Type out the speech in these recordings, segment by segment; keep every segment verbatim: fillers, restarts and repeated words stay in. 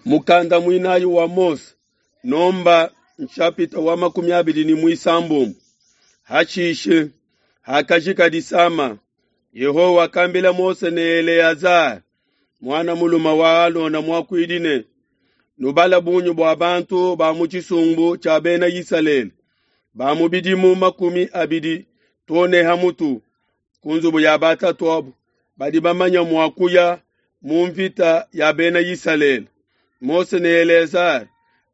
mukanda mwinayi wa Mose nomba nchapita wa makumi abili ni mwisambo hachishe hakashika disama Yehowa kambila Mose ne Eleazar mwana muluma wa Alona mwakwidine nubala bunyu bwa bantu ba muchisumbu cha bena Israel ba mubidimu makumi abidi tone hamutu kunzubu ya batatu abu badi bamanya mwakuya mumvita ya bena Israel Mose ne Eleazar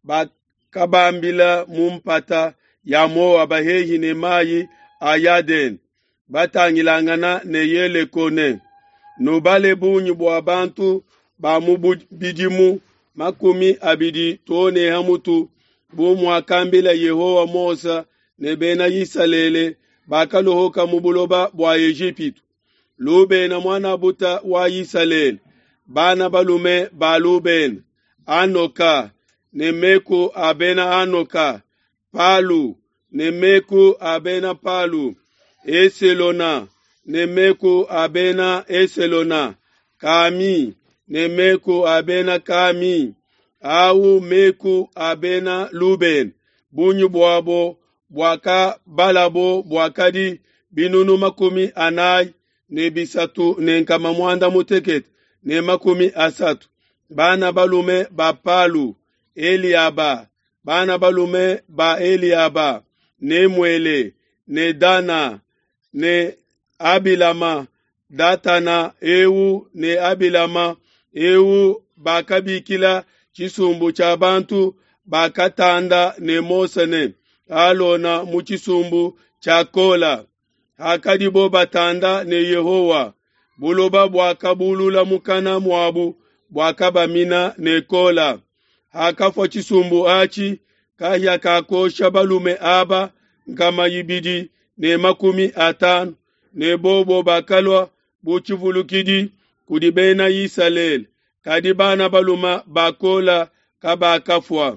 bakabambila mumpata ya moa bahehi ne mayi ayaden batangilangana ne yele kone nubale bunyu bwa bantu ba mubidimu makumi abidi tone hamutu bumu akambila Yehowa Mose ne bena Israel bakalohoka mubuloba bwa Ejipitu Luben mwana buta wa Israel bana balume ba Luben Anoka nemeku abena Anoka Palu nemeku abena Palu Eselona nemeku abena Eselona Kami nemeku abena Kami au meku abena Luben bunyu bwabo bwaka balabo bwakadi binunu makumi anai ne bisatu ne nkama mwanda mutekete ne makumi asatu bana balume ba Palu Eliaba bana balume ba Eliaba ne Mwele ne Dana ne Abilama Datana Ewu ne Abilama Ewu bakabikila chisumbu cha bantu bakatanda ne Mose ne Alona muchisumbu cha Kola hakadibo batanda ne Yehowa buloba bwakabulula mukana mwabu bwakabamina ne Kola hakafo chisumbu achi kahya kakosha balume aba nkama yibidi ne makumi atanu ne bobo bakalwa buchivulukidi kudibena Israel kadibana baluma bakola kabakafwa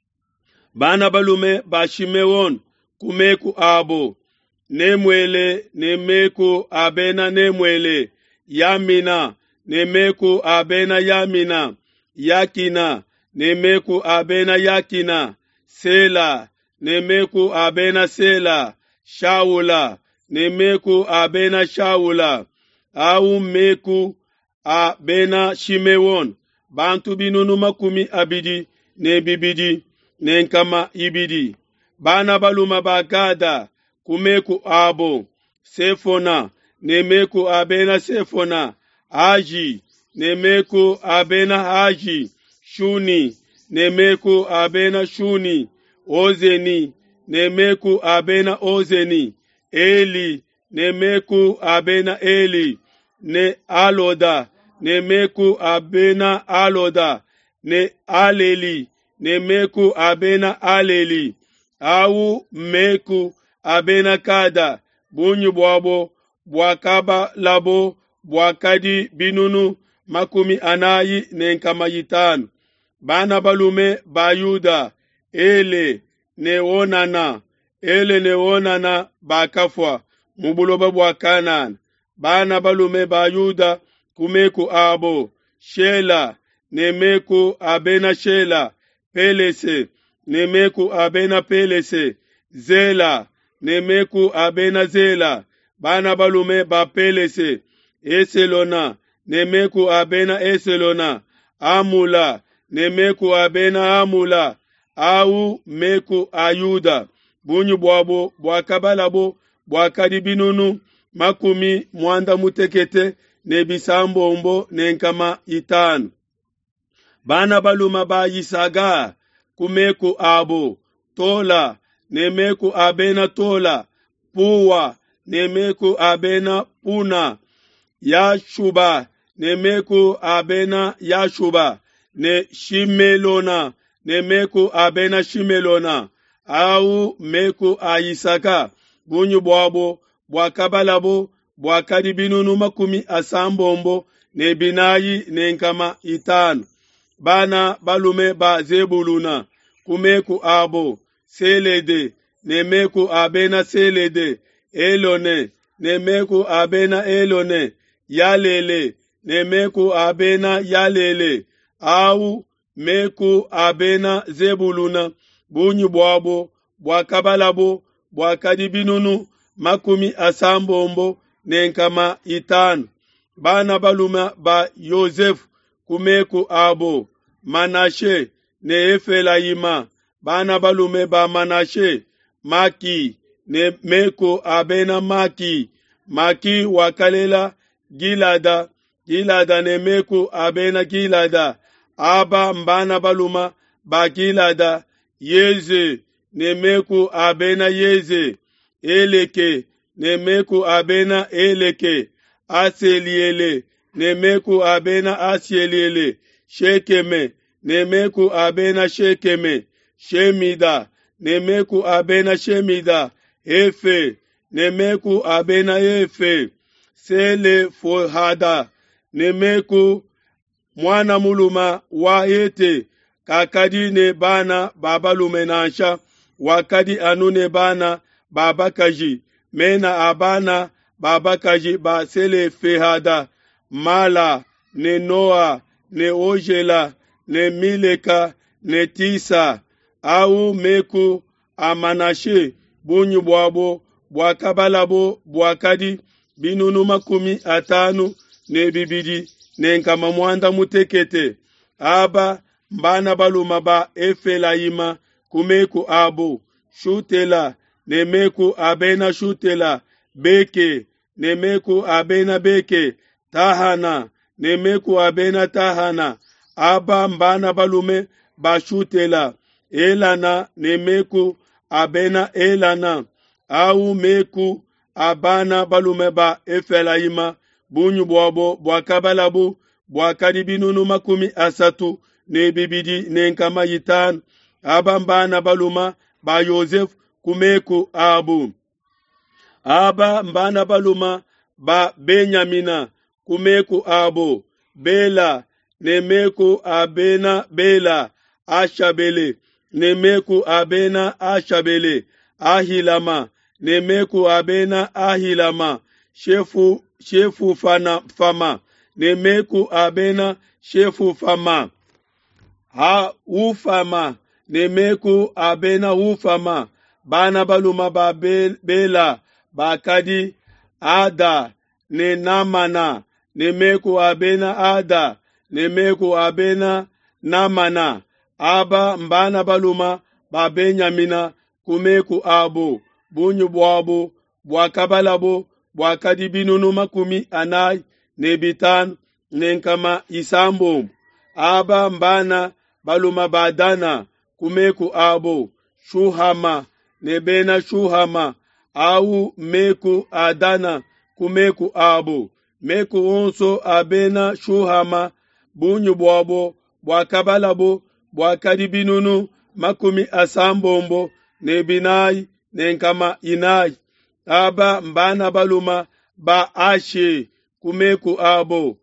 bana balume ba Shimeon kumeku abo Nemwele nemeku abena Nemwele Yamina nemeku abena Yamina Yakina nemeku abena Yakina Sela nemeku abena Sela Shaula nemeku abena Shaula au meku abena Shimeon bantu binunu makumi abidi ne bibidi ne nkama ibidi bana baluma bagada kumeku abo Sefona nemeku abena Sefona Aji nemeku abena Aji Shuni nemeku abena Shuni Ozeni nemeku abena Ozeni Eli nemeku abena Eli ne Aloda nemeku abena Aloda ne Aleli nemeku abena Aleli au meku abena Kada bunyu bwabo bwakaba labo bwakadi binunu makumi anayi nenkama yitanu bana balume ba Yuda Ele ne Onana Ele ne Onana bakafwa mubuloba bwa Kanaan bana balume ba Yuda kumeku abo Shela nemeku abena Shela Pelese nemeku abena Pelese Zela nemeku abena Zela bana balume ba Pelese Eselona nemeku abena Eselona Amula nemeku abena Amula au meku Ayuda bunyu bwabo bwakabalabo bwakadibinunu makumi mwanda mutekete nebisambombo nenkama itanu bana baluma ba Yisaga kumeku abo Tola nemeku abena Tola Puwa nemeku abena Puna Yashuba nemeku abena Yashuba ne Shimelona nemeku abena Shimelona au meku Ayisaka bunyu bwabo bwakabalabo bwakadibinunu makumi asambombo ne binayi nenkama itanu bana balume ba Zebuluna kumeku abo Selede nemeku abena Selede Elone nemeku abena Elone Yalele nemeku abena Yalele au meku abena Zebuluna bunyi bwabo bwakabalabo bwakadibinunu makumi asambombo nenkama itanu. Bana baluma ba Yosefu kumeku abo Manashe ne Efelaima. Bana balume ba Manashe Maki ne meku abena Maki. Maki wakalela Gilada. Gilada ne meku abena Gilada. Aba mbana baluma ba Gilada. Yeze ne meku abena Yeze. Eleke ne meku abena Eleke. Aseliele ne meku abena Aseliele. Shekeme ne meku abena Shekeme. Shemida ne meku abena Shemida. Efe ne meku abena Efe. Sele Fohada ne meku mwana muluma wa Ete. Kakadi ne bana baba lumenansha. Wakadi anu ne bana baba kaji. Mena abana baba kaji ba Sele Fehada. Mala ne Noa ne Ojela ne Mileka ne Tisa. Au meku amanashe bunyu bwabo bwakabalabo bwakadi binunu makumi atanu ne bibidi ne nkama mwanda mutekete. Aba mbana baluma ba Efelaima kumeku abo. Shutela ne meku abena Shutela. Beke ne meku abena Beke. Tahana ne meku abena Tahana. Aba mbana balume ba Shutela. Elana ne meku abena Elana. Au meku abana balume ba Efelaima bunyu bwabo bwakabalabo bwakadibinunu makumi asatu ne bibidi ne nkama yitan. Aba mbana baluma ba Yosefu kumeku abu. Aba mbana baluma ba Benyamina kumeku abo. Bela ne meku abena Bela. Ashabele ne meku abena Ashabele. Ahilama ne meku abena Ahilama. Shefu shefu fana fama ne meku abena shefu fama. Ha ufama ne meku abena ufama. Bana baluma ba Bela bakadi Ada ne Namana ne meku abena Ada ne meku abena Namana. Aba mbana baluma ba Benyamina kumeku abo bunyu bwabo bwakabalabo bwakadibinunu makumi anai ne bitan ne nkama isambo. Aba mbana baluma ba Dana kumeku abo Shuhama ne bena Shuhama. Au meku Adana kumeku abo. Meku onso abena Shuhama bunyu bwabo bwakabalabo bwakadibinunu makumi asambombo ne binai ne nkama inai. Aba mbana baluma ba Ashe kumeku abo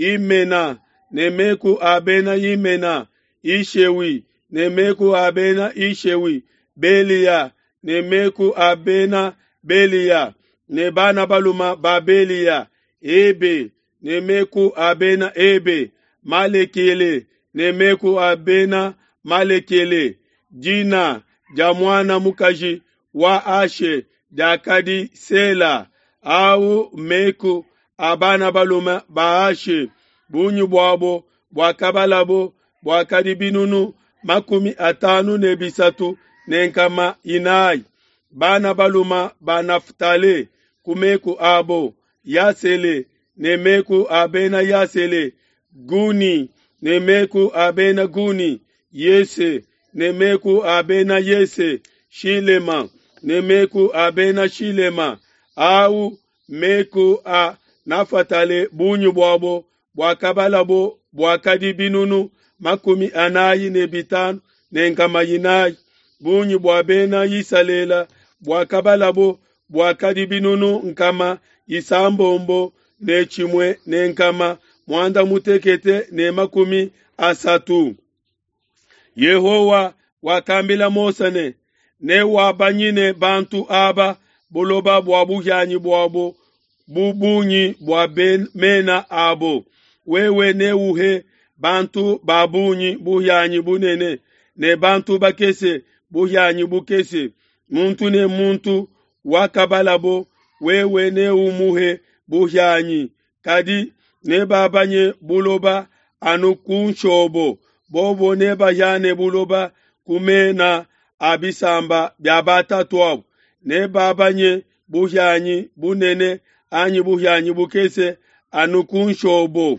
Imena ne meku abena Imena. Ishewi ne meku abena Ishewi. Belia ne meku abena Belia. Ne bana baluma ba Belia. Ebe ne meku abena Ebe. Malekele ne meku abena Malekele. Jina jamwana mukaji wa Ashe dakadi Sela. Au meku abana baluma ba Ashe bunyu bwabo bwakabalabo bwakadibinunu makumi atanu ne bisatu ne nkama inai. Bana baluma ba Naftale kumeku abo Yasele ne meku abena Yasele. Guni ne meku abena Guni. Yese ne meku abena Yese. Shilema ne meku abena Shilema. Au meku a Nafatale bunyu bwabo bwakabalabo bwakadibinunu makumi anayi ne bitan ne nkama yinai. Bunyu bwabena Yisalela bwakabalabo bwakadibinunu nkama isambombo ne chimwe ne nkama mwanda mutekete ne makumi asatu. Yehowa wakambila Mosane ne wabanyine bantu aba buloba bwabujanyi bwabo bubunyi bwabena abo. Wewe ne uhe bantu babunyi buhyanyi bunene ne bantu bakese buhyanyi bukese muntu ne muntu wakabalabo wewe ne umuhe buhyanyi kadi ne babanye buloba anukunshobo bobo ne bayane buloba kumena abisamba byabatatwa ne babanye buhyanyi bunene anyi buhyanyi bukese anukunshobo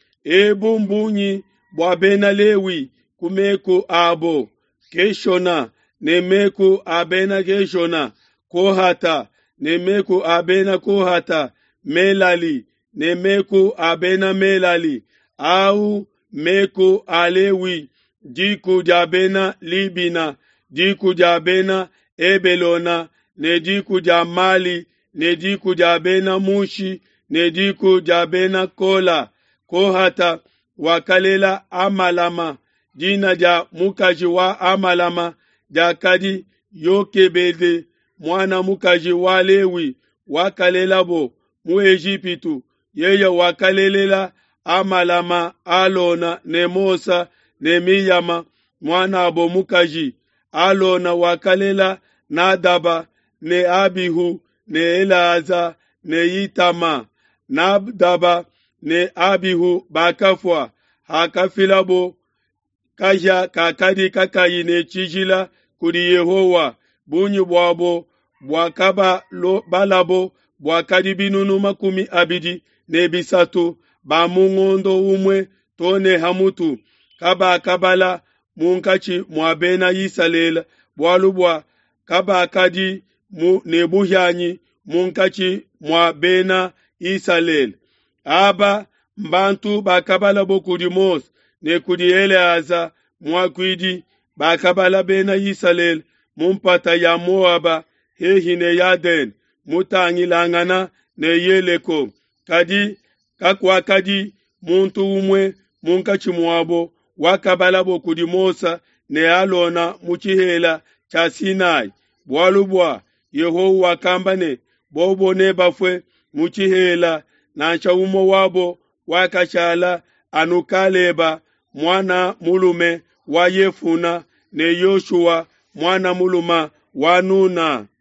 ebu mbunyi bwabena lewi kumeku abo keshona nemeku abena keshona kohata nemeku abena kohata melali nemeku abena melali au meku alewi diku jabena libina diku jabena ebelona ne diku jamali ne diku jabena mushi ne diku jabena kola kohata wakalela amalama jina ja mukaji wa amalama ja kadi yokebede mwana mukaji wa lewi wakalela bo mu Ejipitu yeye wakalelela amalama alona ne Mosa ne Miyama mwana abo mukaji alona wakalela Nadaba ne Abihu ne Elaza ne Itama Nadaba ne Abihu bakafwa hakafilabo kaja kakadi kakayi ne chijila kudi Yehowa bunyi bwabo bwakaba lo balabo bwakadi binunu makumi abidi ne bisatu ba mungondo umwe tone hamutu kaba kabala munkachi mwabena yisalela bwalubwa kaba kadi mu nebuhyanyi munkachi mwabena yisalela aba mbantu bakabala bokudi Mose ne kudi Eleaza mwakwidi bakabala bena Yisalel mumpata ya Moaba hehi ne Yaden mutangilangana ne Yeleko kadi kakwa kadi muntu umwe munkachi mwabo wakabala bokudi Mosa ne alona muchihela cha Sinai bwalubwa Yehowa kambane bobo ne bafwe muchihela na chaumo wabo wakachala anukaleba mwana mulume wa Yefuna ne Yoshua mwana muluma wa Nuna.